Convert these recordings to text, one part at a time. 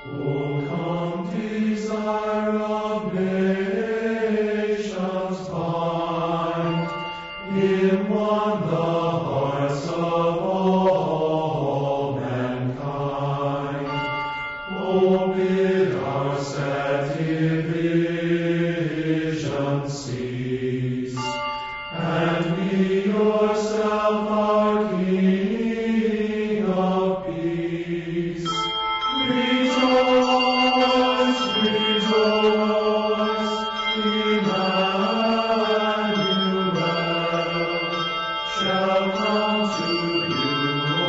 O come, desire of nations, find in one the hearts of all mankind. O bid our sad division cease, and be yourself our King of peace. Rejoice, rejoice, Emmanuel shall come to you, O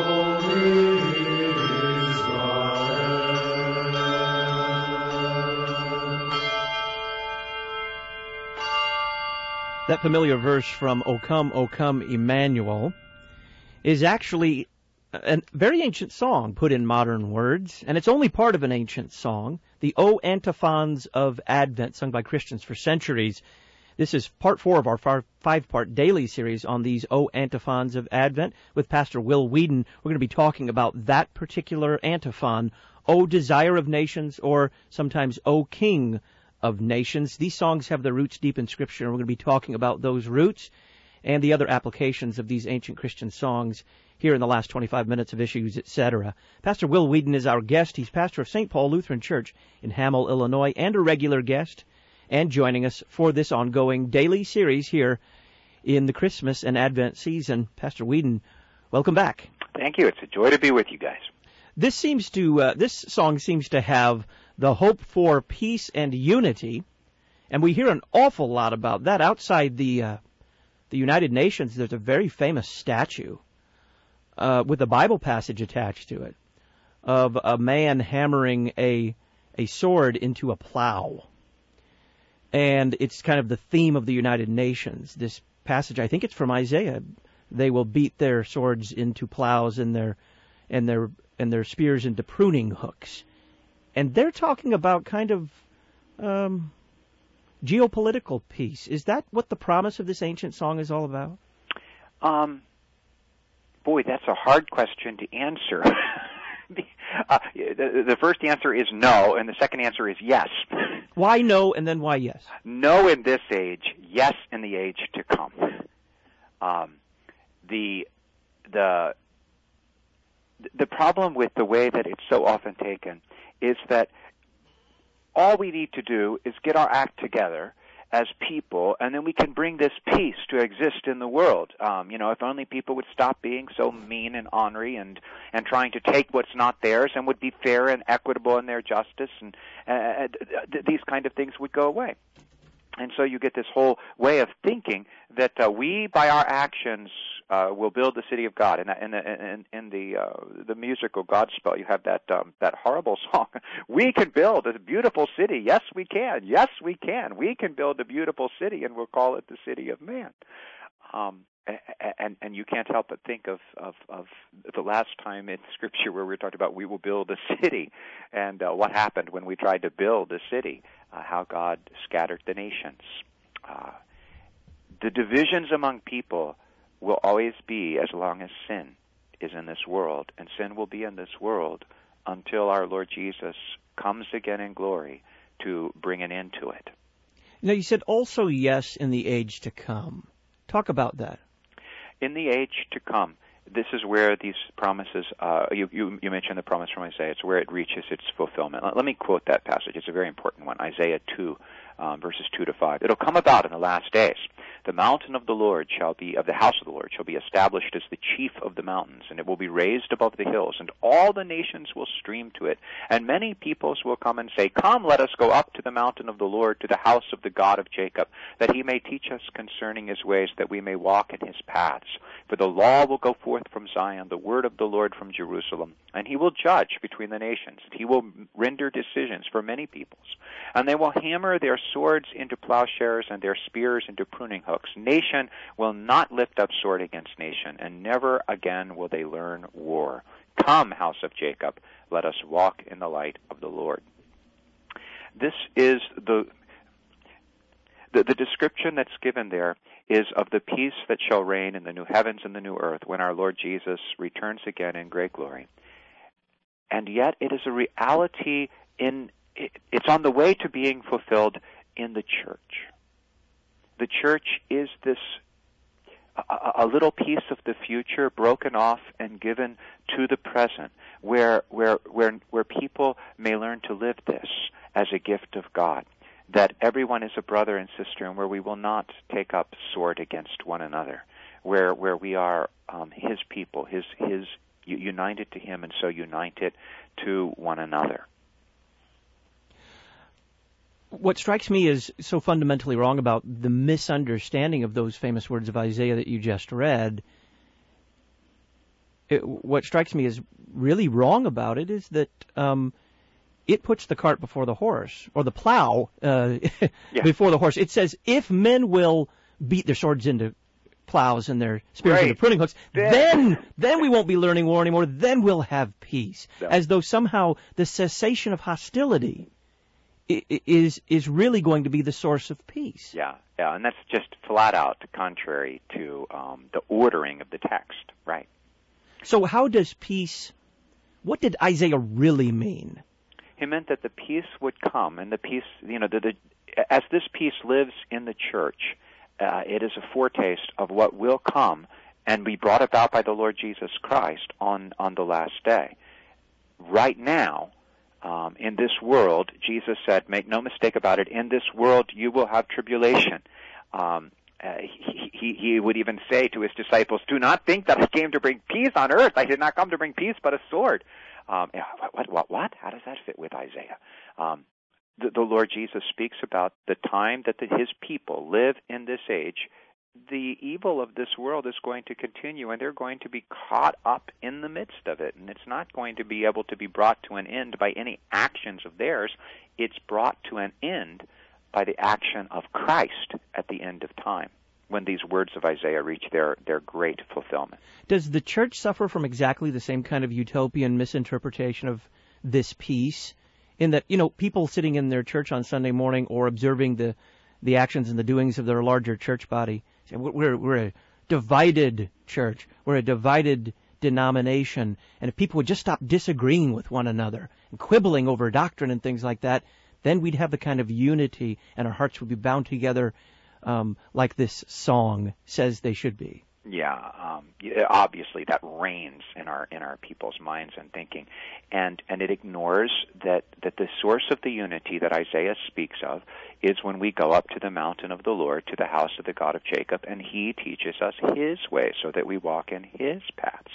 Israel. That familiar verse from O Come, Emmanuel is actually a very ancient song put in modern words, and it's only part of an ancient song, the O Antiphons of Advent, sung by Christians for centuries. This is part 4 of our 5-part daily series on these O Antiphons of Advent with Pastor Will Whedon. We're going to be talking about that particular antiphon, O Desire of Nations, or sometimes O King of Nations. These songs have their roots deep in Scripture, and we're going to be talking about those roots and the other applications of these ancient Christian songs here in the last 25 minutes of Issues, etc. Pastor Will Whedon is our guest. He's pastor of St. Paul Lutheran Church in Hamel, Illinois, and a regular guest, and joining us for this ongoing daily series here in the Christmas and Advent season. Pastor Whedon, welcome back. Thank you. It's a joy to be with you guys. This song seems to have the hope for peace and unity, and we hear an awful lot about that. Outside the United Nations, there's a very famous statue with a Bible passage attached to it of a man hammering a sword into a plow. And it's kind of the theme of the United Nations. This passage, I think it's from Isaiah. They will beat their swords into plows and their spears into pruning hooks. And they're talking about kind of geopolitical peace. Is that what the promise of this ancient song is all about? Boy, that's a hard question to answer. The first answer is no, and the second answer is yes. Why no, and then why yes? No in this age, yes in the age to come. The problem with the way that it's so often taken is that all we need to do is get our act together as people, and then we can bring this peace to exist in the world. If only people would stop being so mean and ornery and trying to take what's not theirs, and would be fair and equitable in their justice, and these kind of things would go away. And so you get this whole way of thinking that we, by our actions, will build the city of God. In the musical Godspell, you have that horrible song. We can build a beautiful city. Yes, we can. Yes, we can. We can build a beautiful city, and we'll call it the city of man. And you can't help but think of the last time in Scripture where we talked about we will build a city, and what happened when we tried to build a city, how God scattered the nations. The divisions among people will always be as long as sin is in this world, and sin will be in this world until our Lord Jesus comes again in glory to bring an end to it. Now, you said also yes in the age to come. Talk about that. In the age to come, this is where these promises, you mentioned the promise from Isaiah, it's where it reaches its fulfillment. Let me quote that passage. It's a very important one, Isaiah 2, verses 2 to 5. It'll come about in the last days. The mountain of the Lord of the house of the Lord shall be established as the chief of the mountains, and it will be raised above the hills, and all the nations will stream to it. And many peoples will come and say, Come, let us go up to the mountain of the Lord, to the house of the God of Jacob, that he may teach us concerning his ways, that we may walk in his paths. For the law will go forth from Zion, the word of the Lord from Jerusalem, and he will judge between the nations. He will render decisions for many peoples, and they will hammer their swords into plowshares and their spears into pruning hooks. Nation will not lift up sword against nation, and never again will they learn war. Come, house of Jacob, let us walk in the light of the Lord. This is the description that's given there is of the peace that shall reign in the new heavens and the new earth when our Lord Jesus returns again in great glory. And yet it is a reality it's on the way to being fulfilled in the church. The church is this a little piece of the future broken off and given to the present, where people may learn to live this as a gift of God, that everyone is a brother and sister, and where we will not take up sword against one another, where we are His people, His united to Him, and so united to one another. What strikes me as so fundamentally wrong about the misunderstanding of those famous words of Isaiah that you just read, what strikes me as really wrong about it is that it puts the cart before the horse, or the plow before the horse. It says, if men will beat their swords into plows and their spears into pruning hooks, then we won't be learning war anymore, then we'll have peace. Yeah. As though somehow the cessation of hostility is really going to be the source of peace. Yeah, and that's just flat out contrary to the ordering of the text, right? So how does peace, what did Isaiah really mean? He meant that the peace would come, and the peace, as this peace lives in the church, it is a foretaste of what will come and be brought about by the Lord Jesus Christ on the last day. Right now, in this world, Jesus said, make no mistake about it, in this world you will have tribulation. He would even say to his disciples, do not think that I came to bring peace on earth. I did not come to bring peace, but a sword. What? How does that fit with Isaiah? The Lord Jesus speaks about the time that His people live in this age. The evil of this world is going to continue, and they're going to be caught up in the midst of it. And it's not going to be able to be brought to an end by any actions of theirs. It's brought to an end by the action of Christ at the end of time, when these words of Isaiah reach their great fulfillment. Does the church suffer from exactly the same kind of utopian misinterpretation of this peace, in that, people sitting in their church on Sunday morning or observing the actions and the doings of their larger church body say, we're a divided church, we're a divided denomination, and if people would just stop disagreeing with one another and quibbling over doctrine and things like that, then we'd have the kind of unity and our hearts would be bound together like this song says they should be. Yeah, obviously that reigns in our people's minds and thinking, and it ignores that the source of the unity that Isaiah speaks of is when we go up to the mountain of the Lord, to the house of the God of Jacob, and He teaches us His way so that we walk in His paths.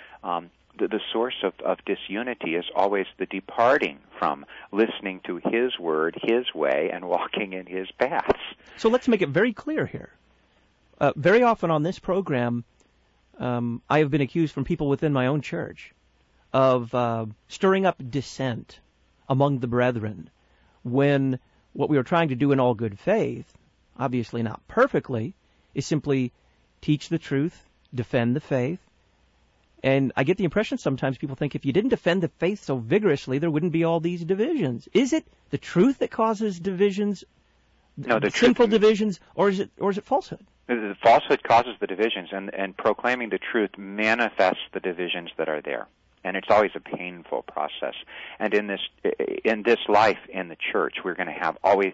The source of disunity is always the departing from listening to His word, His way, and walking in His paths. So let's make it very clear here. Very often on this program, I have been accused from people within my own church of stirring up dissent among the brethren, when what we are trying to do in all good faith, obviously not perfectly, is simply teach the truth, defend the faith. And I get the impression sometimes people think if you didn't defend the faith so vigorously, there wouldn't be all these divisions. Is it the truth that causes divisions, sinful divisions, or is it falsehood? The falsehood causes the divisions, and proclaiming the truth manifests the divisions that are there. And it's always a painful process. And in this life in the church, we're going to have always,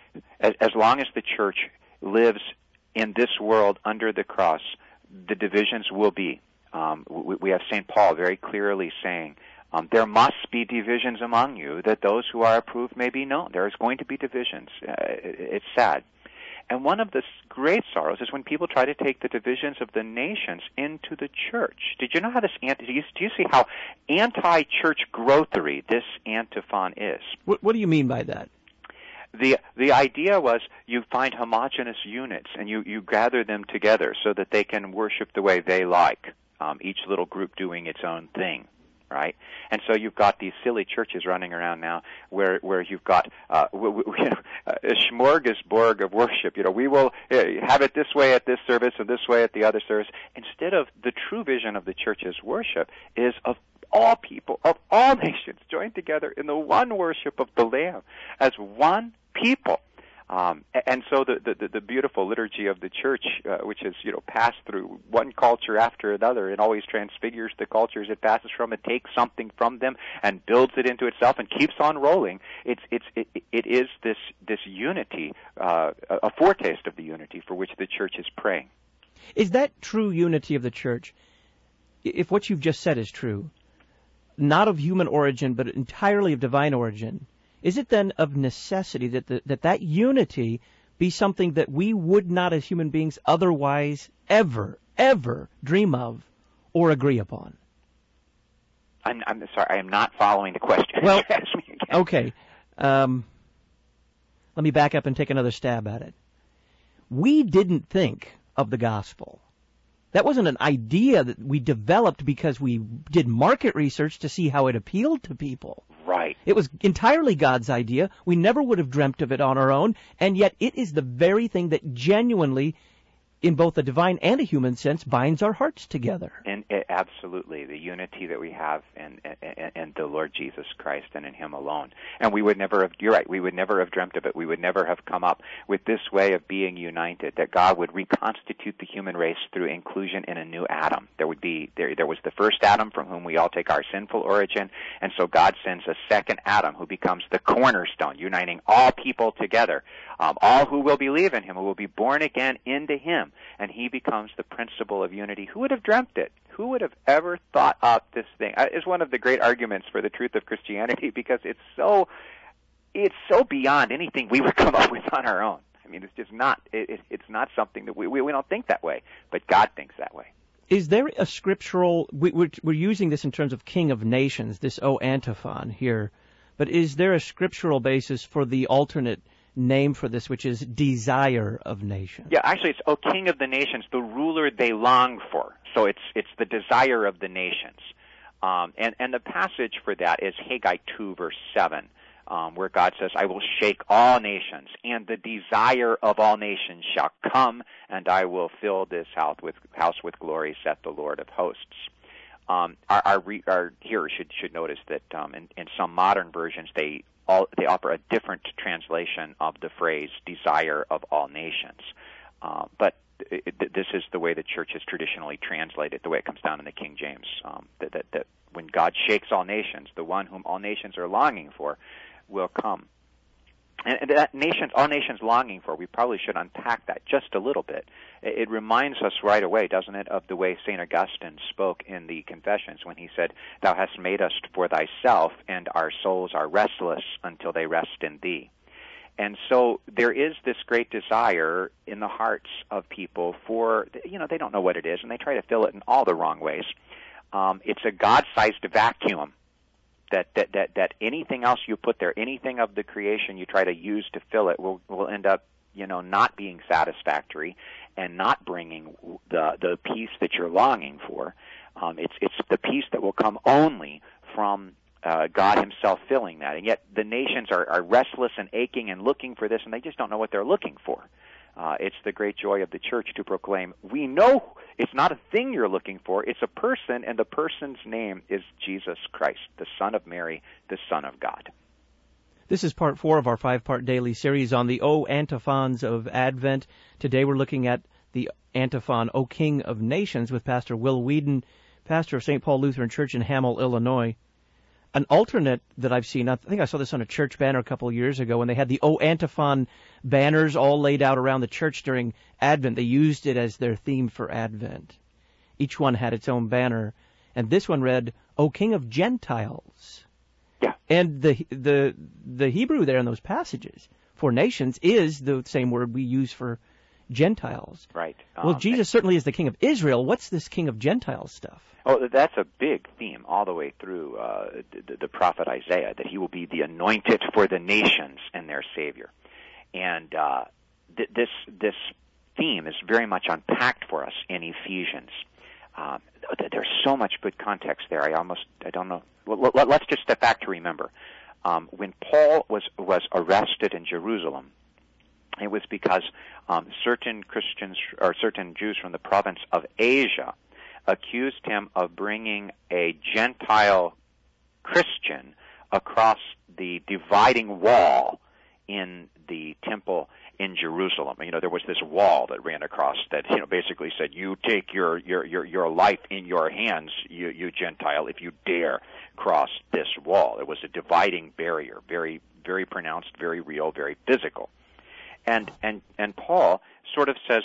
as long as the church lives in this world under the cross, the divisions will be. We have St. Paul very clearly saying, there must be divisions among you, that those who are approved may be known. There is going to be divisions. It's sad. And one of the great sorrows is when people try to take the divisions of the nations into the church. Did you know how do you see how anti-church growthery this antiphon is? What do you mean by that? The idea was you find homogeneous units and you gather them together so that they can worship the way they like, each little group doing its own thing. Right, and so you've got these silly churches running around now, where you've got a smorgasbord of worship. We will have it this way at this service and this way at the other service. Instead of the true vision of the church's worship is of all people, of all nations, joined together in the one worship of the Lamb as one people. And so the beautiful liturgy of the church, which is, passed through one culture after another, it always transfigures the cultures it passes from. It takes something from them and builds it into itself and keeps on rolling. It is this unity, a foretaste of the unity for which the church is praying. Is that true unity of the church? If what you've just said is true, not of human origin, but entirely of divine origin, is it then of necessity that unity be something that we would not as human beings otherwise ever dream of or agree upon? I'm sorry, I am not following the question. Well, Ask me again. Okay. Let me back up and take another stab at it. We didn't think of the gospel. That wasn't an idea that we developed because we did market research to see how it appealed to people. Right. It was entirely God's idea. We never would have dreamt of it on our own, and yet it is the very thing that genuinely, in both a divine and a human sense, binds our hearts together. And absolutely, the unity that we have in the Lord Jesus Christ and in Him alone. And we would never have, you're right, we would never have dreamt of it. We would never have come up with this way of being united, that God would reconstitute the human race through inclusion in a new Adam. There was the first Adam from whom we all take our sinful origin, and so God sends a second Adam who becomes the cornerstone, uniting all people together, all who will believe in Him, who will be born again into Him. And He becomes the principle of unity. Who would have dreamt it? Who would have ever thought up this thing? It's one of the great arguments for the truth of Christianity, because it's so beyond anything we would come up with on our own. I mean, it's just not. It's not something that we don't think that way, but God thinks that way. Is there a scriptural? We're using this in terms of King of Nations, this O antiphon here, but is there a scriptural basis for the alternate name for this, which is desire of nations? Yeah, actually, it's O King of the Nations, the ruler they long for. So it's the desire of the nations. And the passage for that is Haggai 2, verse 7, where God says, I will shake all nations, and the desire of all nations shall come, and I will fill this house with glory, saith the Lord of hosts. Our hearers should notice that in some modern versions they offer a different translation of the phrase "desire of all nations," but this is the way the church has traditionally translated, the way it comes down in the King James. That when God shakes all nations, the one whom all nations are longing for will come. And that all nations longing for, we probably should unpack that just a little bit. It reminds us right away, doesn't it, of the way St. Augustine spoke in the Confessions when he said, Thou hast made us for thyself, and our souls are restless until they rest in thee. And so there is this great desire in the hearts of people for, they don't know what it is, and they try to fill it in all the wrong ways. It's a God-sized vacuum. That anything else you put there, anything of the creation you try to use to fill it will end up, not being satisfactory and not bringing the peace that you're longing for. It's the peace that will come only from God Himself filling that. And yet the nations are restless and aching and looking for this, and they just don't know what they're looking for. It's the great joy of the church to proclaim, we know it's not a thing you're looking for, it's a person, and the person's name is Jesus Christ, the Son of Mary, the Son of God. This is part 4 of our 5-part daily series on the O antiphons of Advent. Today we're looking at the antiphon, O King of Nations, with Pastor Will Whedon, pastor of St. Paul Lutheran Church in Hamel, Illinois. An alternate that I've seen, I think I saw this on a church banner a couple of years ago when they had the O antiphon banners all laid out around the church during Advent. They used it as their theme for Advent. Each one had its own banner, and this one read, O King of Gentiles. Yeah. And the Hebrew there in those passages for nations is the same word we use for Gentiles. Right. Well, Jesus certainly is the King of Israel. What's this King of Gentiles stuff? Oh, that's a big theme all the way through the prophet Isaiah, that He will be the anointed for the nations and their Savior. And this theme is very much unpacked for us in Ephesians. There's so much good context there. I don't know. Let's just step back to remember. When Paul was arrested in Jerusalem, it was because certain Christians or certain Jews from the province of Asia accused him of bringing a Gentile Christian across the dividing wall in the temple in Jerusalem. There was this wall that ran across that, basically said, you take your life in your hands, you Gentile, if you dare cross this wall. It was a dividing barrier, very, very pronounced, very real, very physical. And Paul sort of says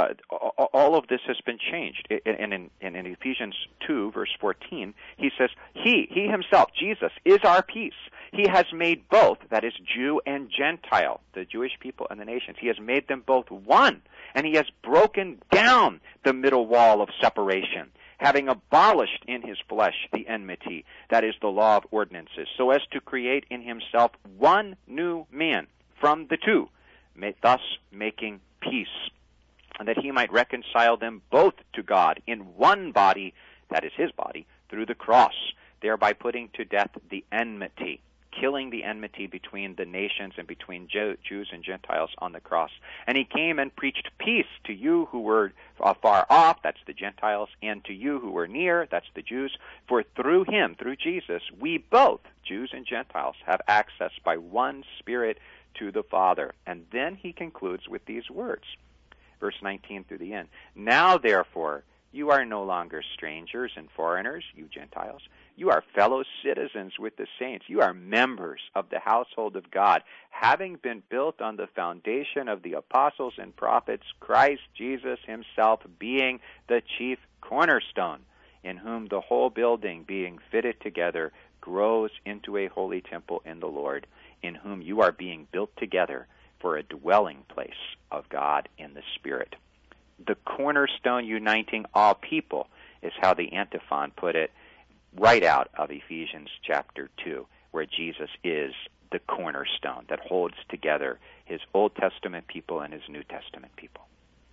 all of this has been changed. And in Ephesians 2, verse 14, he says, He himself, Jesus, is our peace. He has made both, that is Jew and Gentile, the Jewish people and the nations. He has made them both one, and he has broken down the middle wall of separation, having abolished in his flesh the enmity, that is the law of ordinances, so as to create in himself one new man from the two, thus making peace, and that he might reconcile them both to God in one body, that is his body, through the cross, thereby putting to death the enmity, killing the enmity between the nations and between Jews and Gentiles on the cross. And he came and preached peace to you who were far off, that's the Gentiles, and to you who were near, that's the Jews. For through him, through Jesus, we both, Jews and Gentiles, have access by one Spirit to the Father. And then he concludes with these words, verse 19 through the end. Now, therefore, you are no longer strangers and foreigners, you Gentiles. You are fellow citizens with the saints. You are members of the household of God, having been built on the foundation of the apostles and prophets, Christ Jesus himself being the chief cornerstone, in whom the whole building, being fitted together, grows into a holy temple in the Lord, in whom you are being built together for a dwelling place of God in the Spirit. The cornerstone uniting all people is how the antiphon put it right out of Ephesians chapter 2, where Jesus is the cornerstone that holds together his Old Testament people and his New Testament people.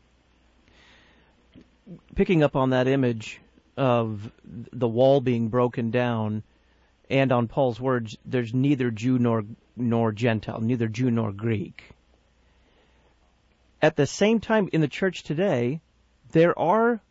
Picking up on that image of the wall being broken down, and on Paul's words, there's neither Jew nor Gentile, neither Jew nor Greek. At the same time, in the church today, there are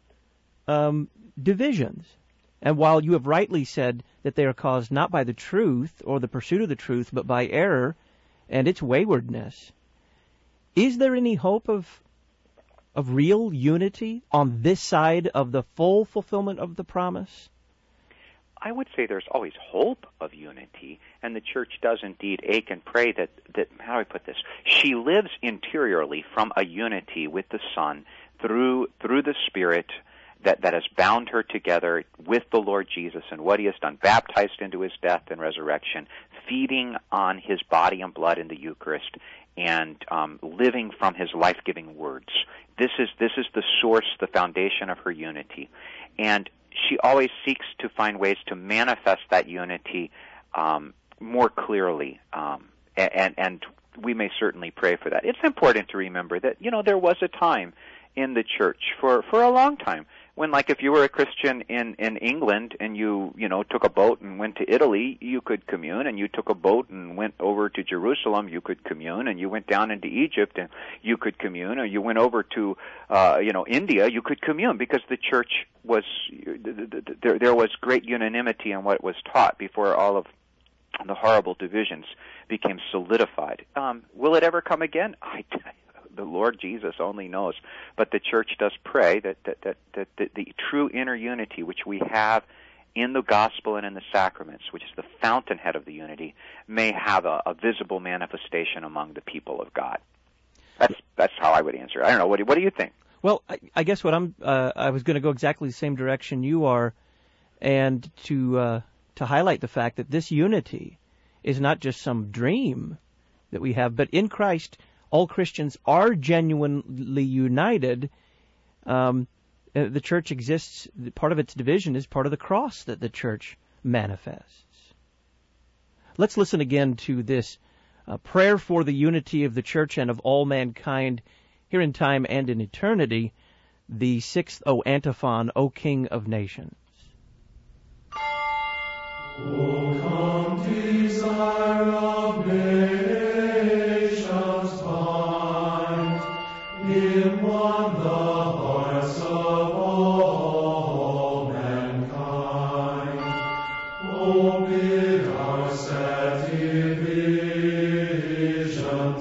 divisions. And while you have rightly said that they are caused not by the truth or the pursuit of the truth, but by error and its waywardness, is there any hope of real unity on this side of the full fulfillment of the promise? I would say there's always hope of unity, and the church does indeed ache and pray that how do I put this? She lives interiorly from a unity with the Son through the Spirit that has bound her together with the Lord Jesus and what he has done, baptized into his death and resurrection, feeding on his body and blood in the Eucharist, and living from his life-giving words. This is the source, the foundation of her unity. And she always seeks to find ways to manifest that unity more clearly, and we may certainly pray for that. It's important to remember that, there was a time in the church for a long time when, like, if you were a Christian in England and you took a boat and went to Italy, you could commune, and you took a boat and went over to Jerusalem, you could commune, and you went down into Egypt and you could commune, or you went over to India, you could commune, because the church was there was great unanimity in what was taught before all of the horrible divisions became solidified. Will it ever come again? The Lord Jesus only knows. But the church does pray that the true inner unity which we have in the gospel and in the sacraments, which is the fountainhead of the unity, may have a visible manifestation among the people of God. That's how I would answer. I don't know. What do you think? Well, I guess what I was going to go exactly the same direction you are, and to highlight the fact that this unity is not just some dream that we have, but in Christ, all Christians are genuinely united. The church exists, part of its division is part of the cross that the church manifests. Let's listen again to this prayer for the unity of the church and of all mankind here in time and in eternity, the sixth O antiphon, O King of Nations. O come, desire of nations, find in one the hearts of all mankind. O bid our sad divisions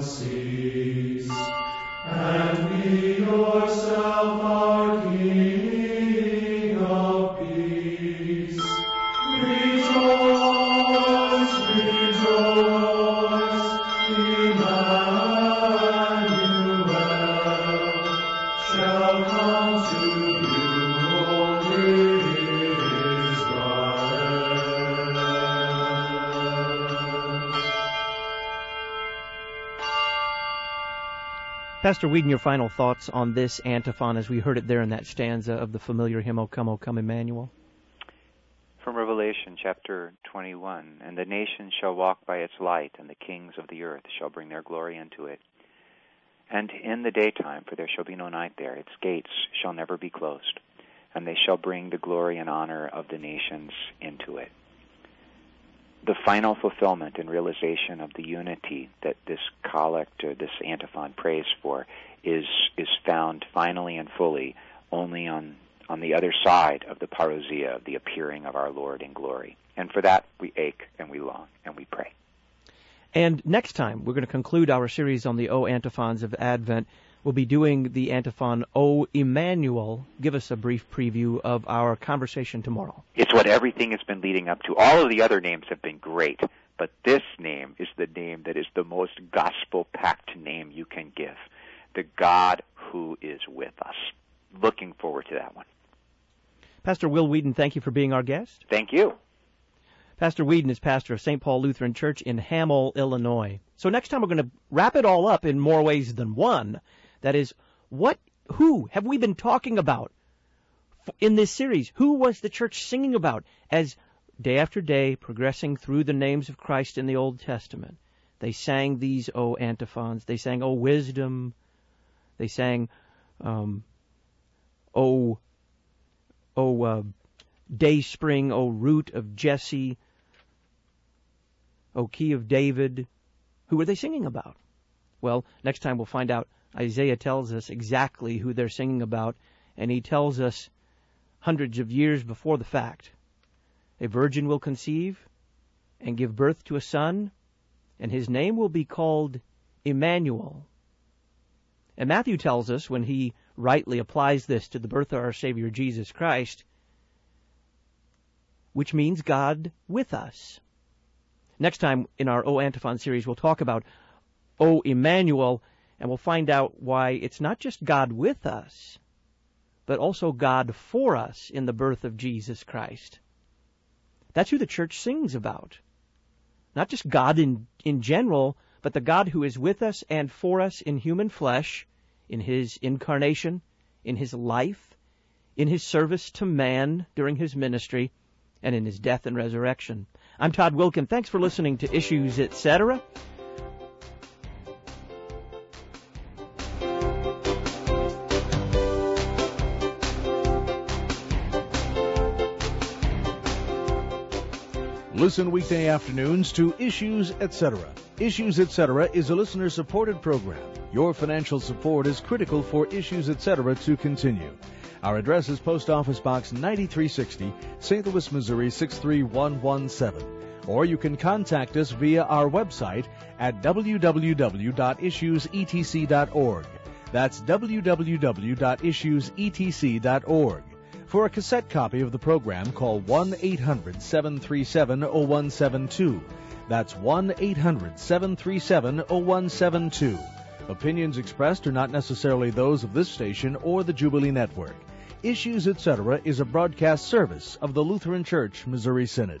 Pastor Whedon, your final thoughts on this antiphon as we heard it there in that stanza of the familiar hymn, O Come, Emmanuel? From Revelation chapter 21, and the nations shall walk by its light, and the kings of the earth shall bring their glory into it. And in the daytime, for there shall be no night there, its gates shall never be closed, and they shall bring the glory and honor of the nations into it. The final fulfillment and realization of the unity that this collect, or this antiphon, prays for is found finally and fully only on the other side of the parousia, the appearing of our Lord in glory. And for that we ache and we long and we pray. And next time we're going to conclude our series on the O antiphons of Advent. We'll be doing the antiphon, O Emmanuel. Give us a brief preview of our conversation tomorrow. It's what everything has been leading up to. All of the other names have been great, but this name is the name that is the most gospel-packed name you can give. The God who is with us. Looking forward to that one. Pastor Will Whedon, thank you for being our guest. Thank you. Pastor Whedon is pastor of St. Paul Lutheran Church in Hamel, Illinois. So next time we're going to wrap it all up in more ways than one. That is, who have we been talking about in this series? Who was the church singing about as day after day progressing through the names of Christ in the Old Testament? They sang these O antiphons. They sang O wisdom. They sang O day spring, O root of Jesse, O key of David. Who were they singing about? Well, next time we'll find out. Isaiah tells us exactly who they're singing about, and he tells us hundreds of years before the fact. A virgin will conceive and give birth to a son, and his name will be called Emmanuel. And Matthew tells us, when he rightly applies this to the birth of our Savior Jesus Christ, which means God with us. Next time in our O Antiphon series, we'll talk about O Emmanuel, and we'll find out why it's not just God with us, but also God for us in the birth of Jesus Christ. That's who the church sings about. Not just God in general, but the God who is with us and for us in human flesh, in his incarnation, in his life, in his service to man during his ministry, and in his death and resurrection. I'm Todd Wilkin. Thanks for listening to Issues, Etc. Listen weekday afternoons to Issues, Etc. Issues, Etc. is a listener-supported program. Your financial support is critical for Issues, Etc. to continue. Our address is Post Office Box 9360, St. Louis, Missouri 63117. Or you can contact us via our website at www.issuesetc.org. That's www.issuesetc.org. For a cassette copy of the program, call 1-800-737-0172. That's 1-800-737-0172. Opinions expressed are not necessarily those of this station or the Jubilee Network. Issues, Etc. is a broadcast service of the Lutheran Church Missouri Synod.